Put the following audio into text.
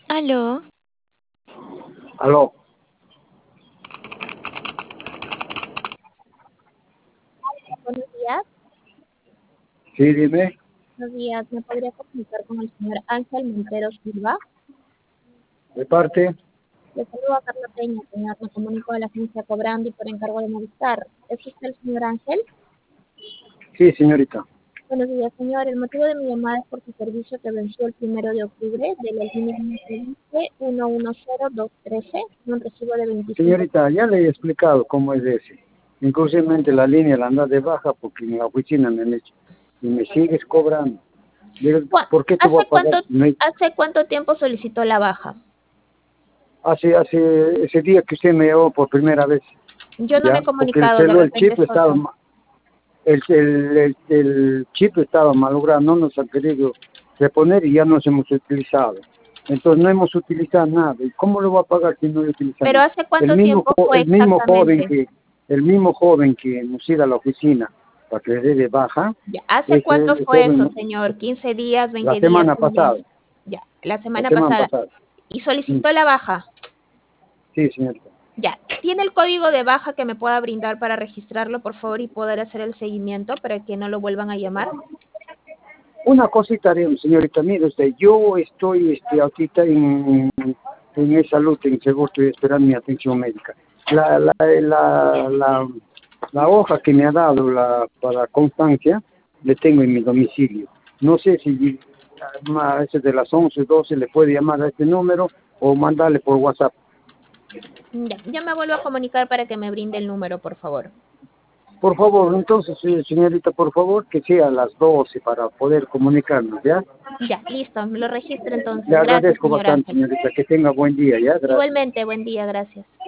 Aló, Aló, Buenos días, sí, dime, buenos días. ¿Me podría comunicar con el señor Ángel Montero Silva? de parte, Le saludo a Carla Peña, señor. Me comunico de la agencia Cobrando y por encargo de Movistar. ¿Es usted el señor Ángel? sí, señorita. Buenos días, señor. El motivo de mi llamada es por su servicio que venció el 1 de octubre de la línea MTV 110213, un recibo de 25. Señorita, ya le he explicado cómo es ese. Inclusivemente la línea la anda de baja porque en la oficina me han hecho. Y me sigues cobrando. Digo, ¿por qué te voy a pagar? ¿Hace cuánto tiempo solicitó la baja? Hace ese día que usted me llamó por primera vez, Yo no me ya, he porque el comunicado, de celular, el repente chip es estaba, otro. el chip estaba malogrado, no nos han querido reponer y ya nos hemos utilizado. Entonces no hemos utilizado nada. ¿Y cómo le voy a pagar si no he utilizado ¿Pero nada? hace cuánto tiempo fue exactamente? El mismo joven que nos iba a la oficina para que le dé de baja, Ya, ¿hace cuánto ese fue eso, joven, señor? ¿15 días, la 20 días, semana un mes? pasada, Ya, la la semana semana pasada. pasada. ¿Y Mm, solicitó la baja? sí, señorita. Ya, ¿tiene el código de baja que me pueda brindar para registrarlo, por favor, y poder hacer el seguimiento para que no lo vuelvan a llamar? Una cosita, señorita, mire usted, yo estoy ahorita en salud, en seguro, estoy esperando mi atención médica. La hoja que me ha dado para constancia, le tengo en mi domicilio. No sé si a ese de las 11 12 le puede llamar a este número o mandarle por WhatsApp. Ya, yo me vuelvo a comunicar para que me brinde el número, por favor. Por favor, entonces, señorita, por favor, que sea a las 12 para poder comunicarnos, ¿ya? Ya, listo, me lo registro Le entonces. Gracias, agradezco señor bastante, Ángel. señorita, que tenga buen día, ¿ya? Gracias. Igualmente, buen día, gracias.